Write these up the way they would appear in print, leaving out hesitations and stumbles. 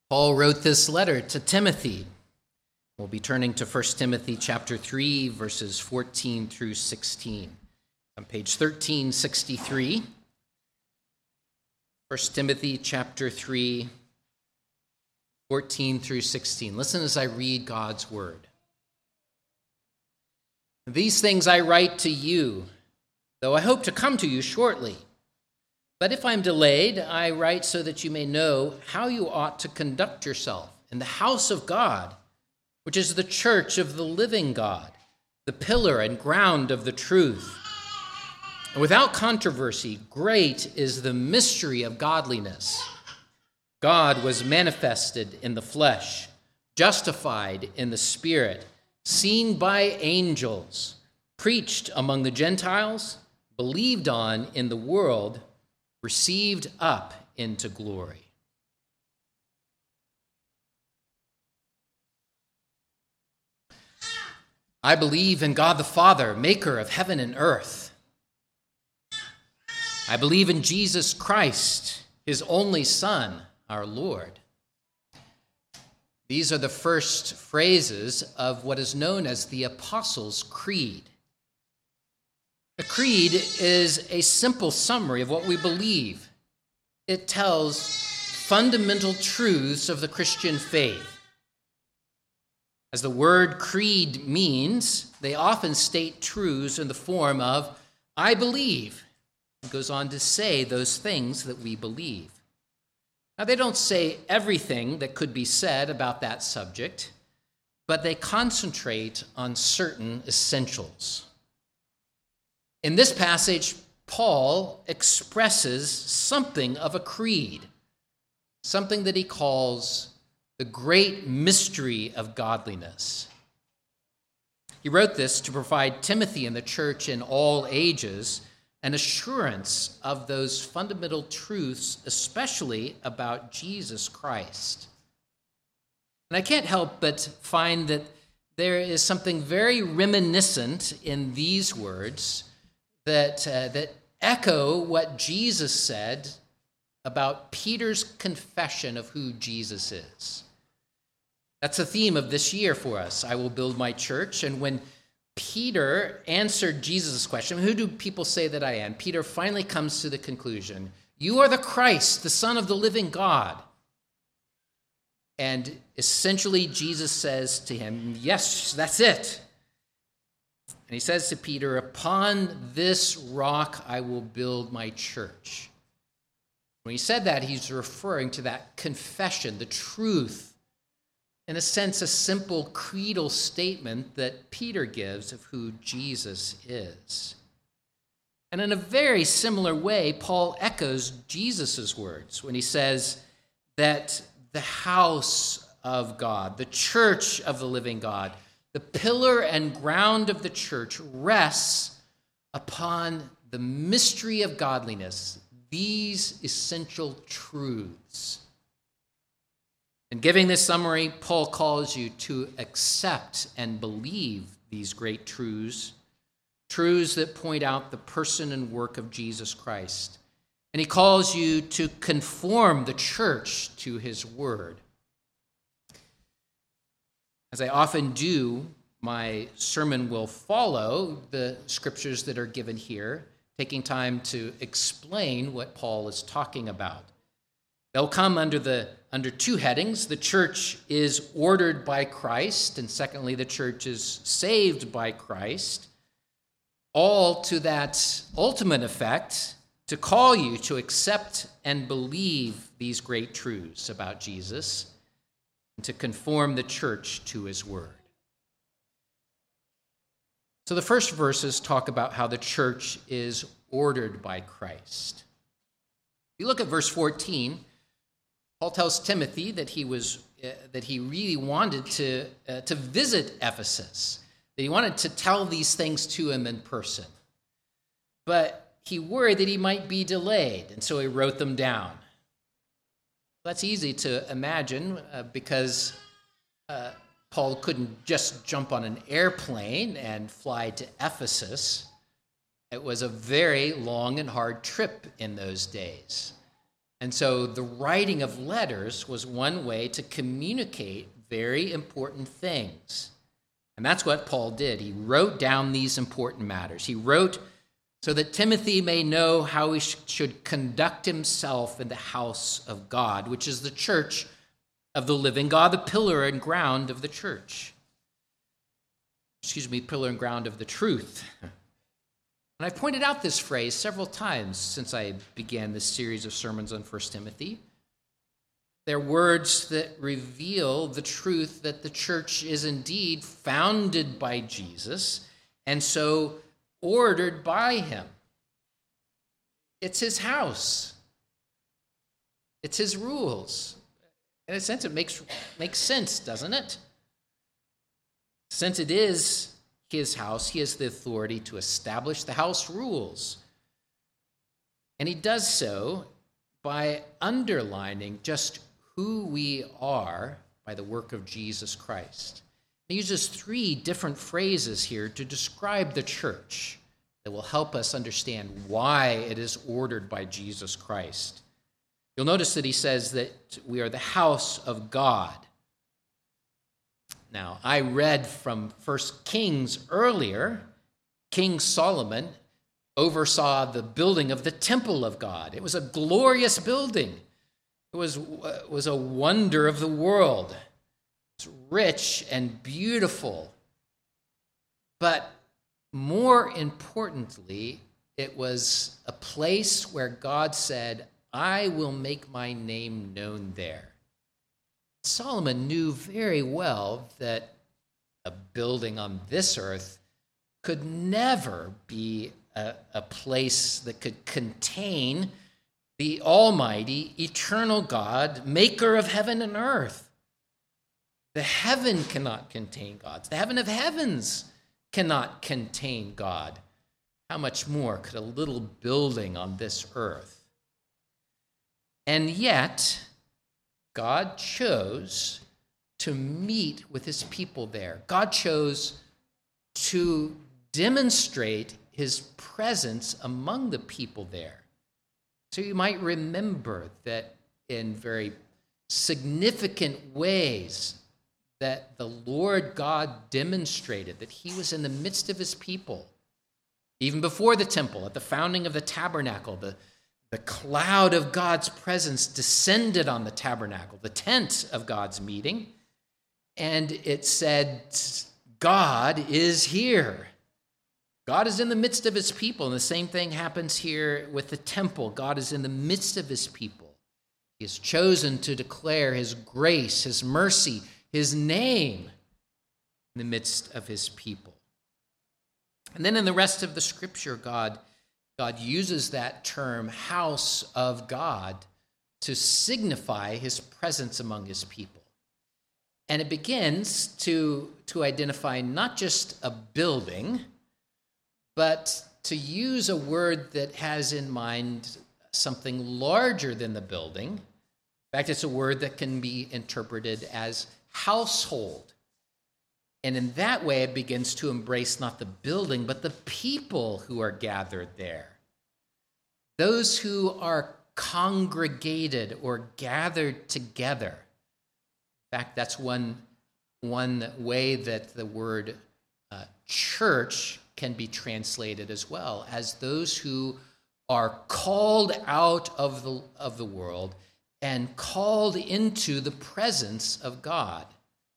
Paul wrote this letter to Timothy. We'll be turning to 1 Timothy chapter 3, verses 14 through 16. On page 1363, 1 Timothy chapter 3, 14 through 16. Listen as I read God's word. These things I write to you, though I hope to come to you shortly. But if I'm delayed, I write so that you may know how you ought to conduct yourself in the house of God, which is the church of the living God, the pillar and ground of the truth. And without controversy, great is the mystery of godliness. God was manifested in the flesh, justified in the Spirit, seen by angels, preached among the Gentiles, believed on in the world, received up into glory. I believe in God the Father, maker of heaven and earth. I believe in Jesus Christ, his only Son, our Lord. These are the first phrases of what is known as the Apostles' Creed. A creed is a simple summary of what we believe. It tells fundamental truths of the Christian faith. As the word creed means, they often state truths in the form of, I believe. It goes on to say those things that we believe. Now, they don't say everything that could be said about that subject, but they concentrate on certain essentials. In this passage, Paul expresses something of a creed, something that he calls the great mystery of godliness. He wrote this to provide Timothy and the church in all ages an assurance of those fundamental truths, especially about Jesus Christ. And I can't help but find that there is something very reminiscent in these words that echo what Jesus said about Peter's confession of who Jesus is. That's the theme of this year for us. I will build my church. And when Peter answered Jesus' question, who do people say that I am? Peter finally comes to the conclusion, you are the Christ, the Son of the living God. And essentially, Jesus says to him, yes, that's it. And he says to Peter, upon this rock I will build my church. When he said that, he's referring to that confession, the truth, in a sense, a simple creedal statement that Peter gives of who Jesus is. And in a very similar way, Paul echoes Jesus' words when he says that the house of God, the church of the living God, the pillar and ground of the church rests upon the mystery of godliness, these essential truths. In giving this summary, Paul calls you to accept and believe these great truths, truths that point out the person and work of Jesus Christ. And he calls you to conform the church to his word. As I often do, my sermon will follow the scriptures that are given here, taking time to explain what Paul is talking about. They'll come under two headings. The church is ordered by Christ, and secondly, the church is saved by Christ, all to that ultimate effect to call you to accept and believe these great truths about Jesus and to conform the church to his word. So the first verses talk about how the church is ordered by Christ. If you look at verse 14, Paul tells Timothy that he really wanted to visit Ephesus, that he wanted to tell these things to him in person. But he worried that he might be delayed, and so he wrote them down. That's easy to imagine because Paul couldn't just jump on an airplane and fly to Ephesus. It was a very long and hard trip in those days. And so the writing of letters was one way to communicate very important things. And that's what Paul did. He wrote down these important matters. He wrote so that Timothy may know how he should conduct himself in the house of God, which is the church of the living God, the pillar and ground of the church. Pillar and ground of the truth. And I've pointed out this phrase several times since I began this series of sermons on 1 Timothy. They're words that reveal the truth that the church is indeed founded by Jesus and so ordered by him. It's his house. It's his rules. In a sense, it makes sense, doesn't it? Since it is his house, he has the authority to establish the house rules. And he does so by underlining just who we are by the work of Jesus Christ. He uses 3 different phrases here to describe the church that will help us understand why it is ordered by Jesus Christ. You'll notice that he says that we are the house of God. Now, I read from 1 Kings earlier. King Solomon oversaw the building of the temple of God. It was a glorious building. It was a wonder of the world. It's rich and beautiful. But more importantly, it was a place where God said, I will make my name known there. Solomon knew very well that a building on this earth could never be a place that could contain the almighty, eternal God, maker of heaven and earth. The heaven cannot contain God. The heaven of heavens cannot contain God. How much more could a little building on this earth? And yet, God chose to meet with his people there. God chose to demonstrate his presence among the people there. So you might remember that in very significant ways that the Lord God demonstrated that he was in the midst of his people. Even before the temple, at the founding of the tabernacle, the cloud of God's presence descended on the tabernacle, the tent of God's meeting, and it said, God is here. God is in the midst of his people, and the same thing happens here with the temple. God is in the midst of his people. He has chosen to declare his grace, his mercy, his name in the midst of his people. And then in the rest of the scripture, God uses that term, house of God, to signify his presence among his people. And it begins to identify not just a building, but to use a word that has in mind something larger than the building. In fact, it's a word that can be interpreted as household. And in that way, it begins to embrace not the building, but the people who are gathered there. Those who are congregated or gathered together. In fact, that's one way that the word church can be translated as well, as those who are called out of the world and called into the presence of God.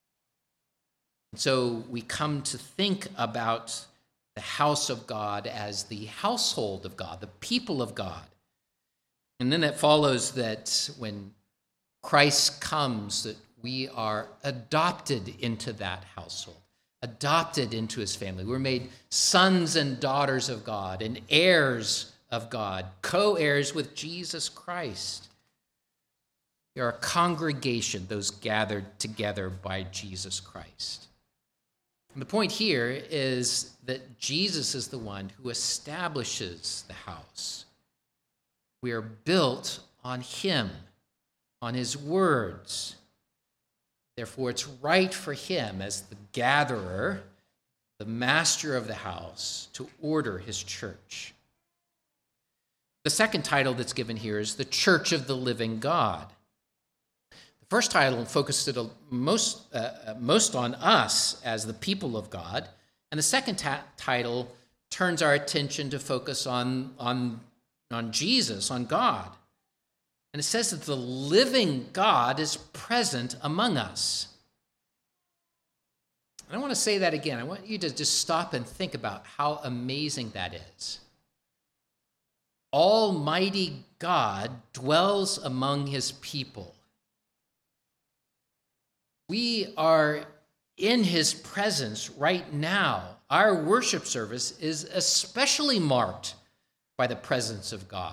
So we come to think about the house of God as the household of God, the people of God. And then it follows that when Christ comes, that we are adopted into that household, adopted into his family. We're made sons and daughters of God and heirs of God, co-heirs with Jesus Christ. We are a congregation, those gathered together by Jesus Christ. And the point here is that Jesus is the one who establishes the house. We are built on him, on his words. Therefore, it's right for him as the gatherer, the master of the house, to order his church. The second title that's given here is the Church of the Living God. The first title focused it most on us as the people of God, and the second title turns our attention to focus on Jesus, on God. And it says that the living God is present among us. And I want to say that again. I want you to just stop and think about how amazing that is. Almighty God dwells among his people. We are in his presence right now. Our worship service is especially marked by the presence of God.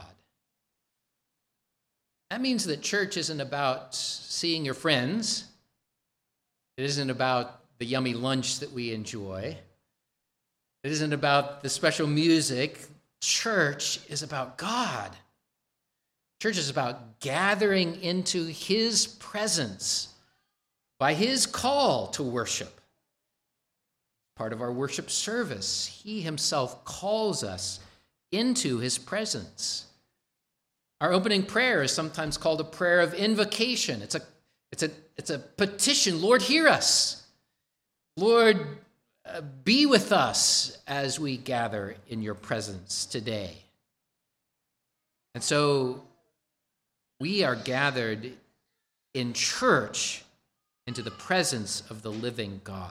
That means that church isn't about seeing your friends. It isn't about the yummy lunch that we enjoy. It isn't about the special music. Church is about God. Church is about gathering into his presence by his call to worship. Part of our worship service, he himself calls us into his presence. Our opening prayer is sometimes called a prayer of invocation. It's a petition. Lord, hear us. Lord, be with us as we gather in your presence today. And so we are gathered in church into the presence of the living God.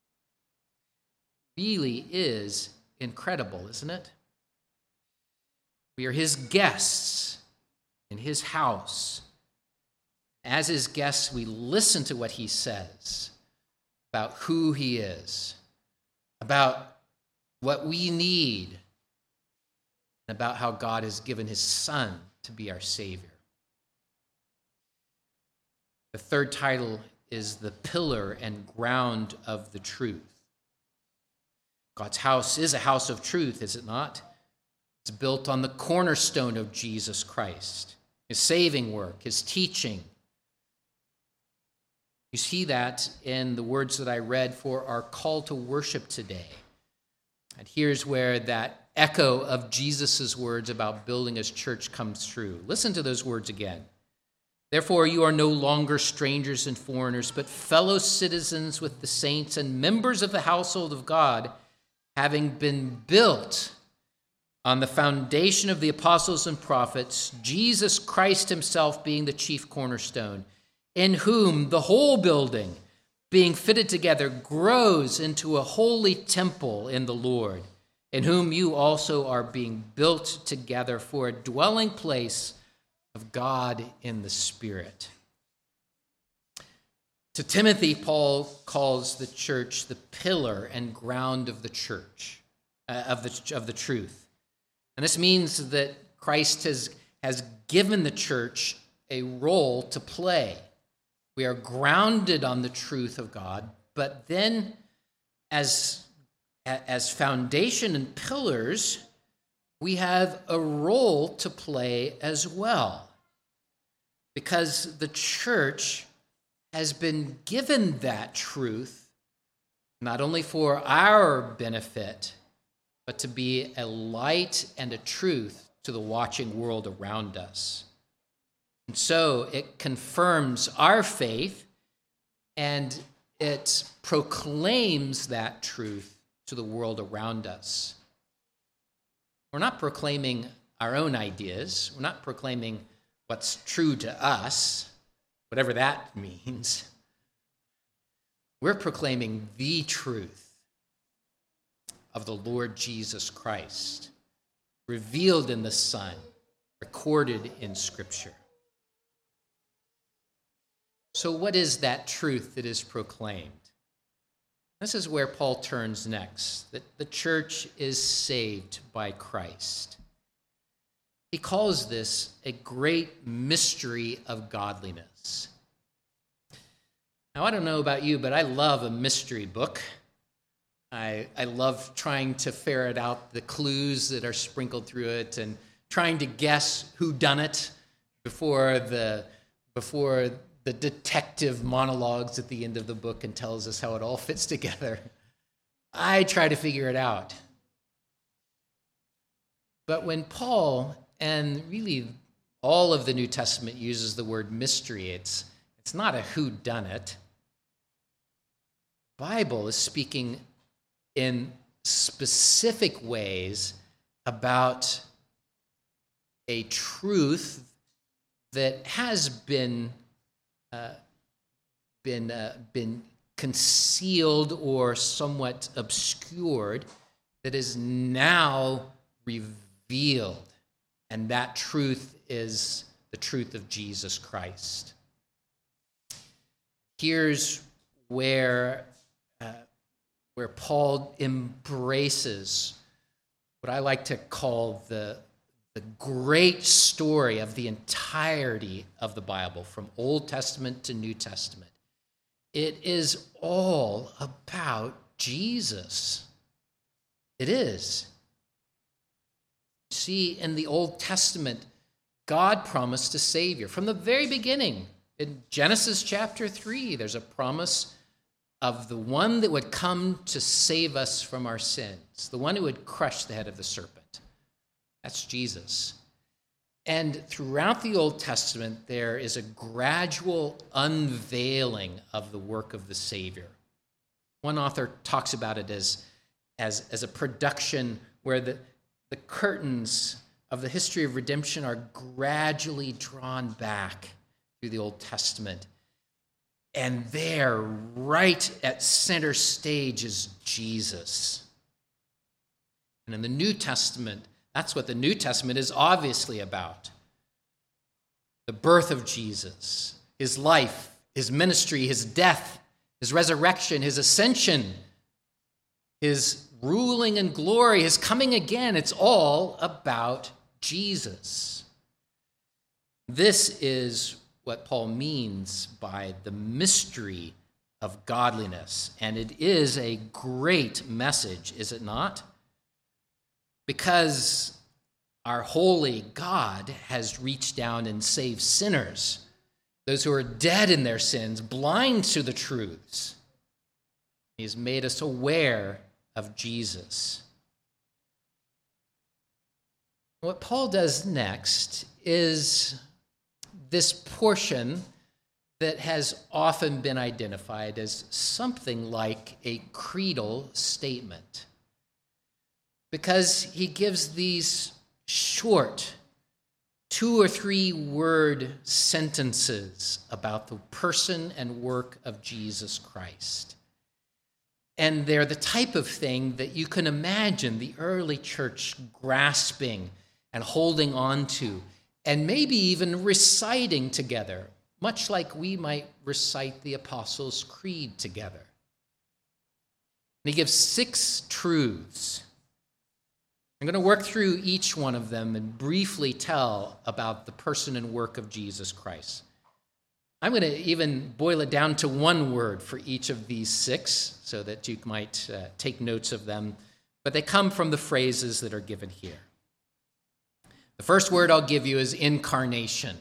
Really is incredible, isn't it? We are his guests in his house. As his guests, we listen to what he says about who he is, about what we need, and about how God has given his Son to be our Savior. The third title is the pillar and ground of the truth. God's house is a house of truth, is it not? It's built on the cornerstone of Jesus Christ, his saving work, his teaching. You see that in the words that I read for our call to worship today. And here's where that echo of Jesus' words about building his church comes true. Listen to those words again. Therefore, you are no longer strangers and foreigners, but fellow citizens with the saints and members of the household of God, having been built on the foundation of the apostles and prophets, Jesus Christ himself being the chief cornerstone, in whom the whole building, being fitted together, grows into a holy temple in the Lord, in whom you also are being built together for a dwelling place of God in the Spirit. To Timothy, Paul calls the church the pillar and ground of the church, of the truth. And this means that Christ has given the church a role to play. We are grounded on the truth of God, but then as foundation and pillars, we have a role to play as well. Because the church has been given that truth, not only for our benefit, but to be a light and a truth to the watching world around us. And so it confirms our faith and it proclaims that truth to the world around us. We're not proclaiming our own ideas. We're not proclaiming what's true to us, whatever that means. We're proclaiming the truth of the Lord Jesus Christ, revealed in the Son, recorded in Scripture. So what is that truth that is proclaimed? This is where Paul turns next, that the church is saved by Christ. He calls this a great mystery of godliness. Now, I don't know about you, but I love a mystery book. I love trying to ferret out the clues that are sprinkled through it and trying to guess who done it before the detective monologues at the end of the book and tells us how it all fits together. I try to figure it out. But when Paul And really, all of the New Testament uses the word mystery. It's not a whodunit. The Bible is speaking in specific ways about a truth that has been concealed or somewhat obscured, that is now revealed. And that truth is the truth of Jesus Christ. Here's where Paul embraces what I like to call the great story of the entirety of the Bible, from Old Testament to New Testament. It is all about Jesus. It is. See, in the Old Testament, God promised a Savior. From the very beginning, in Genesis chapter 3, there's a promise of the one that would come to save us from our sins, the one who would crush the head of the serpent. That's Jesus. And throughout the Old Testament, there is a gradual unveiling of the work of the Savior. One author talks about it as a production where the curtains of the history of redemption are gradually drawn back through the Old Testament. And there, right at center stage, is Jesus. And in the New Testament, that's what the New Testament is obviously about. The birth of Jesus, his life, his ministry, his death, his resurrection, his ascension, his ruling in glory, his coming again. It's all about Jesus. This is what Paul means by the mystery of godliness. And it is a great message, is it not? Because our holy God has reached down and saved sinners, those who are dead in their sins, blind to the truths. He's made us aware of Jesus. What Paul does next is this portion that has often been identified as something like a creedal statement, because he gives these short 2 or 3 word sentences about the person and work of Jesus Christ. And they're the type of thing that you can imagine the early church grasping and holding on to, and maybe even reciting together, much like we might recite the Apostles' Creed together. And he gives 6 truths. I'm going to work through each one of them and briefly tell about the person and work of Jesus Christ. I'm going to even boil it down to 1 word for each of these 6 so that you might take notes of them, but they come from the phrases that are given here. The first word I'll give you is incarnation.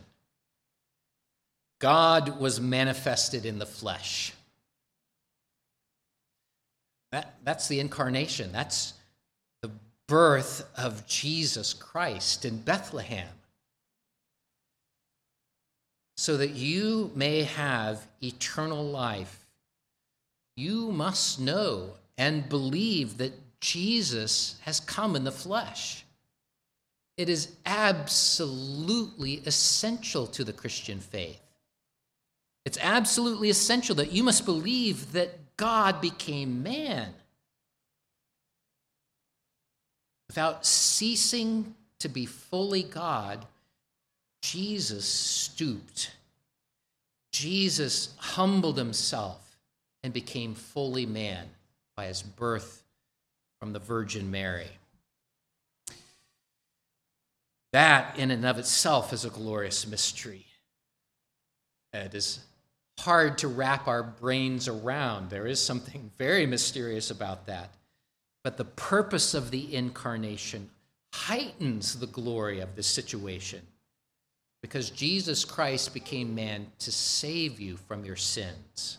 God was manifested in the flesh. That's the incarnation. That's the birth of Jesus Christ in Bethlehem, so that you may have eternal life. You must know and believe that Jesus has come in the flesh. It is absolutely essential to the Christian faith. It's absolutely essential that you must believe that God became man. Without ceasing to be fully God, Jesus stooped. Jesus humbled himself and became fully man by his birth from the Virgin Mary. That in and of itself is a glorious mystery. It is hard to wrap our brains around. There is something very mysterious about that. But the purpose of the incarnation heightens the glory of this situation, because Jesus Christ became man to save you from your sins.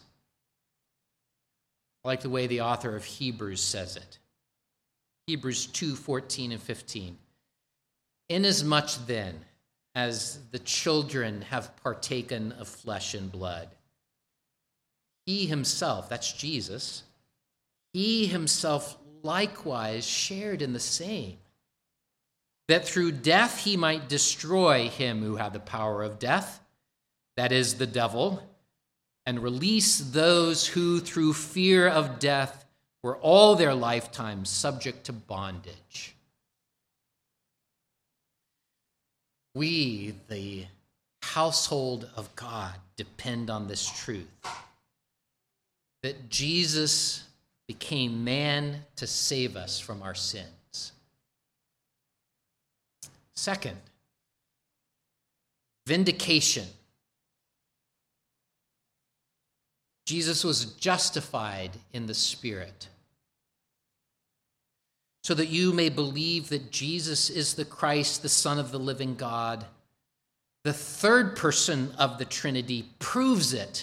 I like the way the author of Hebrews says it. Hebrews 2:14 and 15. Inasmuch then as the children have partaken of flesh and blood, he himself, that's Jesus, he himself likewise shared in the same, that through death he might destroy him who had the power of death, that is, the devil, and release those who through fear of death were all their lifetime subject to bondage. We, the household of God, depend on this truth, that Jesus became man to save us from our sins. Second, vindication. Jesus was justified in the Spirit, so that you may believe that Jesus is the Christ, the Son of the living God. The third person of the Trinity proves it.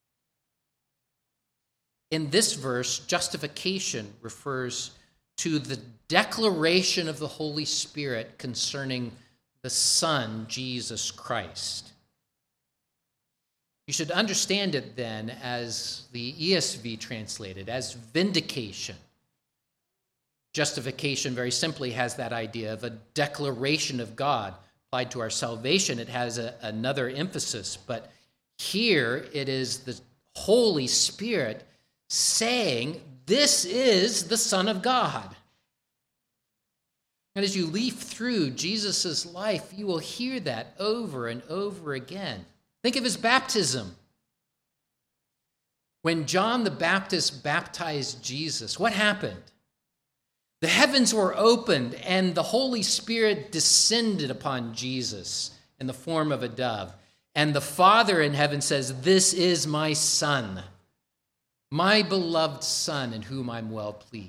In this verse, justification refers to the declaration of the Holy Spirit concerning the Son, Jesus Christ. You should understand it then as the ESV translated, as vindication. Justification, very simply, has that idea of a declaration of God. Applied to our salvation, it has another emphasis, but here it is the Holy Spirit saying, this is the Son of God. And as you leaf through Jesus' life, you will hear that over and over again. Think of his baptism. When John the Baptist baptized Jesus, what happened? The heavens were opened, and the Holy Spirit descended upon Jesus in the form of a dove. And the Father in heaven says, this is my Son, my beloved Son, in whom I'm well pleased.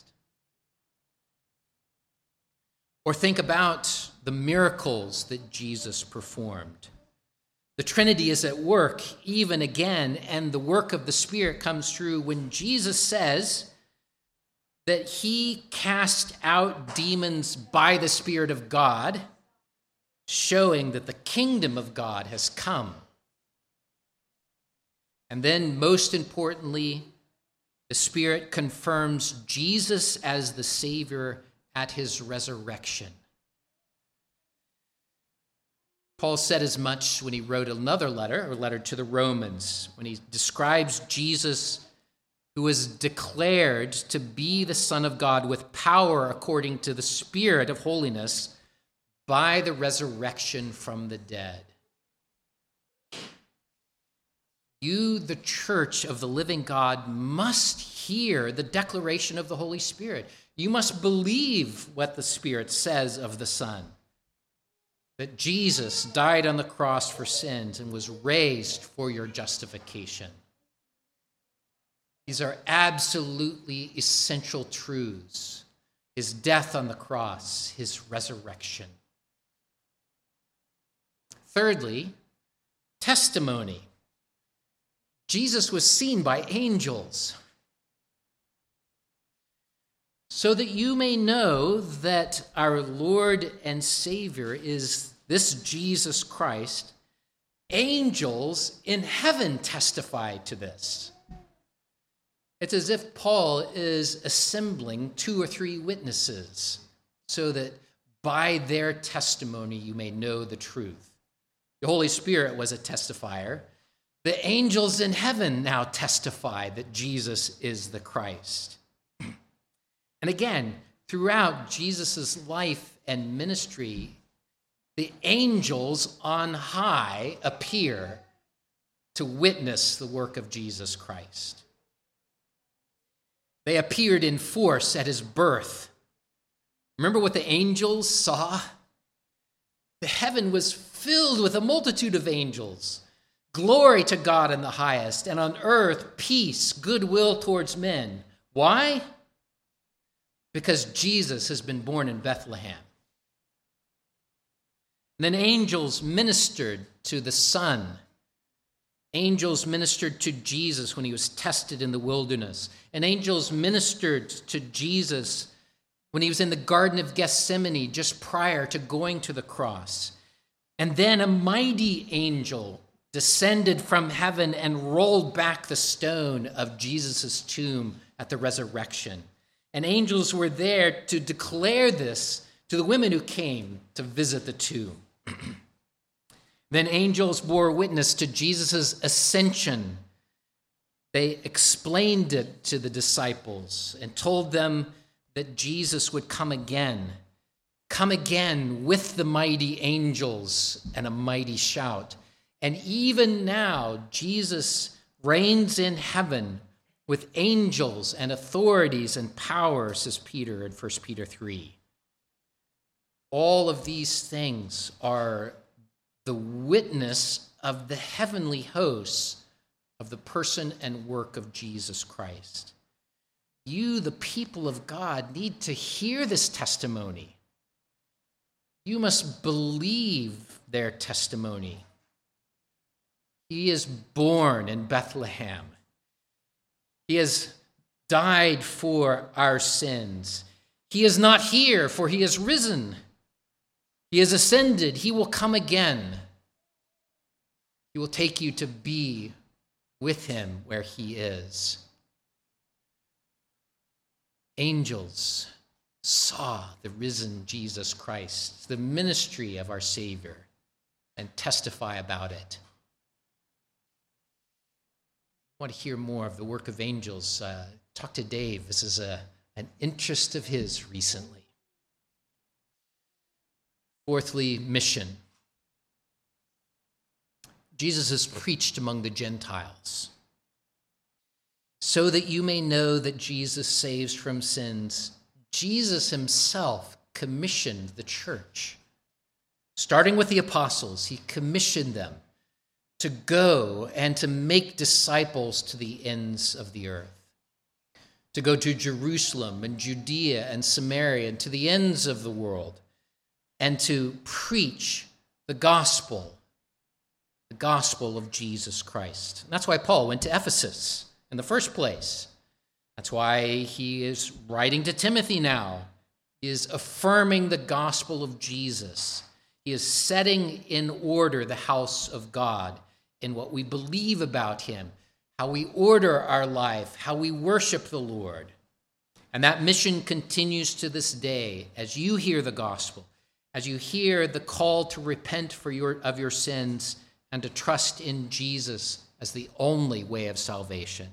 Or think about the miracles that Jesus performed. The Trinity is at work even again, and the work of the Spirit comes through when Jesus says that he cast out demons by the Spirit of God, showing that the kingdom of God has come. And then, most importantly, the Spirit confirms Jesus as the Savior at his resurrection. Paul said as much when he wrote another letter, a letter to the Romans, when he describes Jesus, who was declared to be the Son of God with power according to the Spirit of holiness by the resurrection from the dead. You, the church of the living God, must hear the declaration of the Holy Spirit. You must believe what the Spirit says of the Son, that Jesus died on the cross for sins and was raised for your justification. These are absolutely essential truths. His death on the cross, his resurrection. Thirdly, testimony. Jesus was seen by angels, so that you may know that our Lord and Savior is this Jesus Christ. Angels in heaven testify to this. It's as if Paul is assembling 2 or 3 witnesses so that by their testimony you may know the truth. The Holy Spirit was a testifier. The angels in heaven now testify that Jesus is the Christ. And again, throughout Jesus' life and ministry, the angels on high appear to witness the work of Jesus Christ. They appeared in force at his birth. Remember what the angels saw? The heaven was filled with a multitude of angels. Glory to God in the highest, and on earth peace, goodwill towards men. Why? Because Jesus has been born in Bethlehem. And then angels ministered to the Son. Angels ministered to Jesus when he was tested in the wilderness. And angels ministered to Jesus when he was in the Garden of Gethsemane just prior to going to the cross. And then a mighty angel descended from heaven and rolled back the stone of Jesus' tomb at the resurrection. And angels were there to declare this to the women who came to visit the tomb. Then angels bore witness to Jesus' ascension. They explained it to the disciples and told them that Jesus would come again with the mighty angels and a mighty shout. And even now, Jesus reigns in heaven with angels and authorities and power, says Peter in 1 Peter 3. All of these things are the witness of the heavenly hosts of the person and work of Jesus Christ. You, the people of God, need to hear this testimony. You must believe their testimony. He is born in Bethlehem. He has died for our sins. He is not here, for he is risen. He has ascended. He will come again. He will take you to be with him where he is. Angels saw the risen Jesus Christ, the ministry of our Savior, and testify about it. I want to hear more of the work of angels. Talk to Dave. This is an interest of his recently. Fourthly, mission. Jesus is preached among the Gentiles, so that you may know that Jesus saves from sins. Jesus himself commissioned the church. Starting with the apostles, he commissioned them to go and to make disciples to the ends of the earth, to go to Jerusalem and Judea and Samaria and to the ends of the world, and to preach the gospel of Jesus Christ. And that's why Paul went to Ephesus in the first place. That's why he is writing to Timothy now. He is affirming the gospel of Jesus. He is setting in order the house of God in what we believe about him, how we order our life, how we worship the Lord. And that mission continues to this day as you hear the gospel, as you hear the call to repent of your sins and to trust in Jesus as the only way of salvation.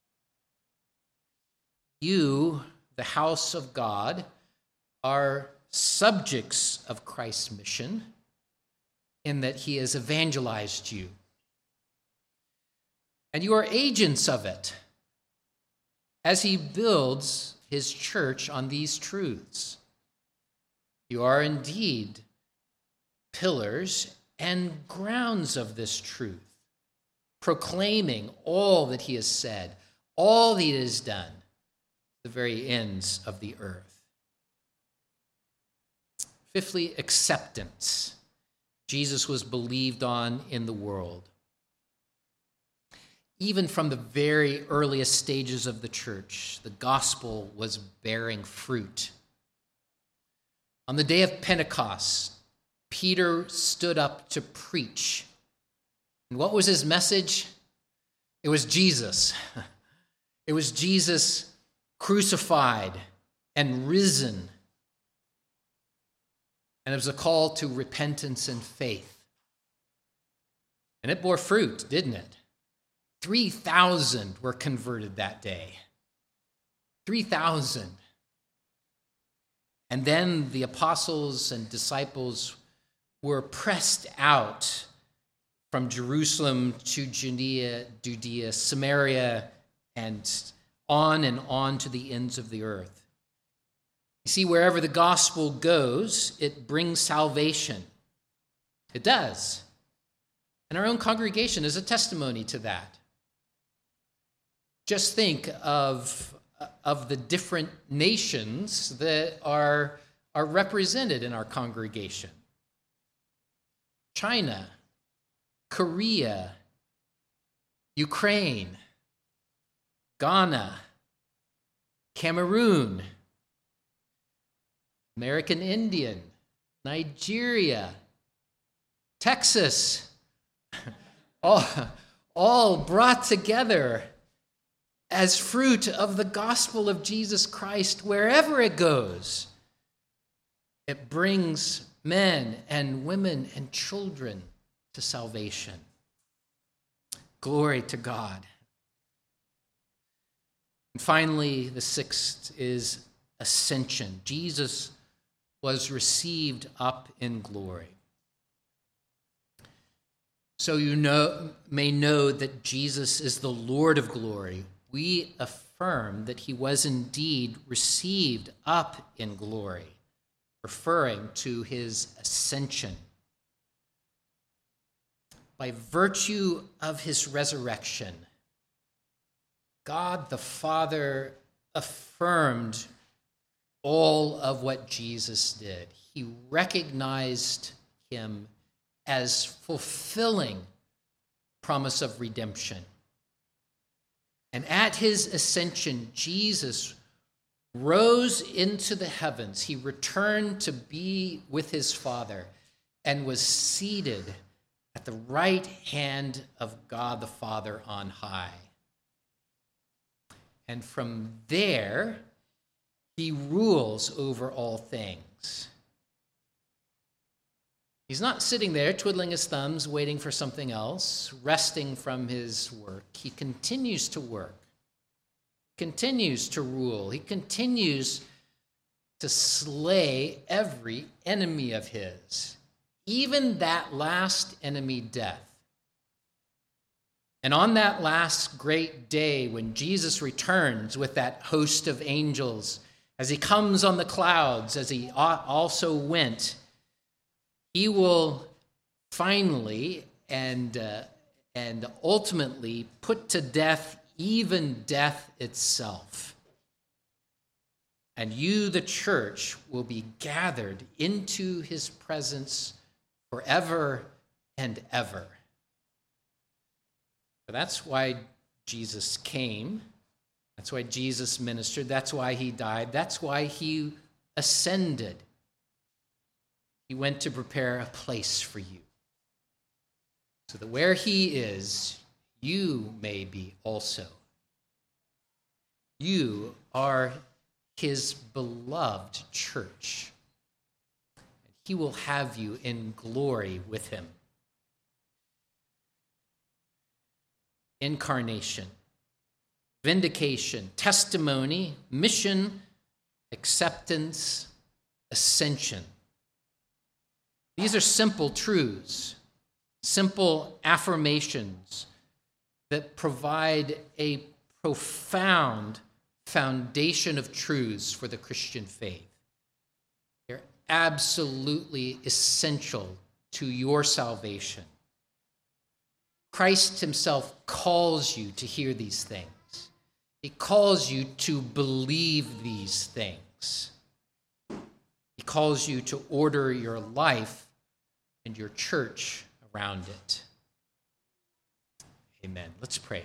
You, the house of God, are subjects of Christ's mission in that he has evangelized you. And you are agents of it as he builds his church on these truths. You are indeed pillars and grounds of this truth, proclaiming all that he has said, all that he has done, the very ends of the earth. Fifthly, acceptance. Jesus was believed on in the world. Even from the very earliest stages of the church, the gospel was bearing fruit. On the day of Pentecost, Peter stood up to preach. And what was his message? It was Jesus. It was Jesus crucified and risen. And it was a call to repentance and faith. And it bore fruit, didn't it? 3,000 were converted that day. 3,000. And then the apostles and disciples were pressed out from Jerusalem to Judea, Samaria, and on to the ends of the earth. You see, wherever the gospel goes, it brings salvation. It does. And our own congregation is a testimony to that. Just think of the different nations that are represented in our congregation. China, Korea, Ukraine, Ghana, Cameroon, American Indian, Nigeria, Texas, all brought together as fruit of the gospel of Jesus Christ. Wherever it goes, it brings men and women and children to salvation. Glory to God. And finally, the sixth is ascension. Jesus was received up in glory. So you may know that Jesus is the Lord of glory. We affirm that he was indeed received up in glory, referring to his ascension. By virtue of his resurrection, God the Father affirmed all of what Jesus did. He recognized him as fulfilling promise of redemption. And at his ascension, Jesus rose into the heavens. He returned to be with his Father and was seated at the right hand of God the Father on high. And from there, he rules over all things. He's not sitting there twiddling his thumbs, waiting for something else, resting from his work. He continues to work, continues to rule. He continues to slay every enemy of his, even that last enemy, death. And on that last great day, when Jesus returns with that host of angels, as he comes on the clouds, as he also went, he will finally and ultimately put to death even death itself. And you, the church, will be gathered into his presence forever and ever. For that's why Jesus came. That's why Jesus ministered. That's why he died. That's why he ascended. He went to prepare a place for you, so that where he is, you may be also. You are his beloved church. He will have you in glory with him. Incarnation, vindication, testimony, mission, acceptance, ascension. These are simple truths, simple affirmations that provide a profound foundation of truths for the Christian faith. They're absolutely essential to your salvation. Christ himself calls you to hear these things. He calls you to believe these things. He calls you to order your life and your church around it. Amen. Let's pray.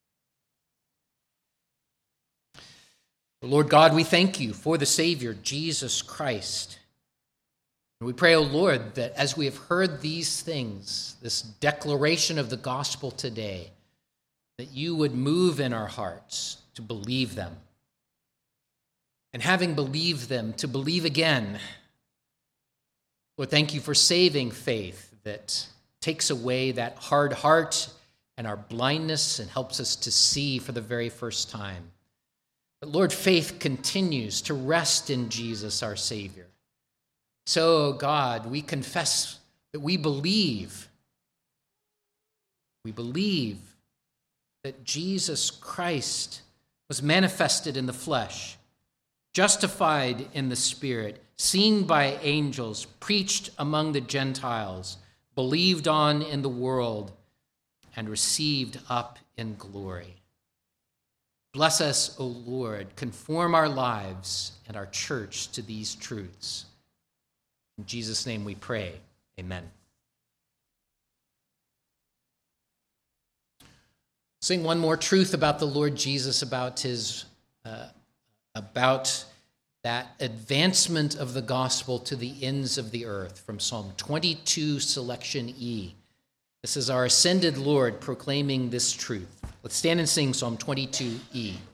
Lord God, we thank you for the Savior, Jesus Christ. And we pray, O Lord, that as we have heard these things, this declaration of the gospel today, that you would move in our hearts to believe them. And having believed them, to believe again. Lord, thank you for saving faith that takes away that hard heart and our blindness and helps us to see for the very first time. But Lord, faith continues to rest in Jesus, our Savior. So, God, we confess that we believe. We believe that Jesus Christ was manifested in the flesh, justified in the Spirit, seen by angels, preached among the Gentiles, believed on in the world, and received up in glory. Bless us, O Lord. Conform our lives and our church to these truths. In Jesus' name we pray. Amen. Sing one more truth about the Lord Jesus, about that advancement of the gospel to the ends of the earth, from Psalm 22, selection E. This is our ascended Lord proclaiming this truth. Let's stand and sing Psalm 22E.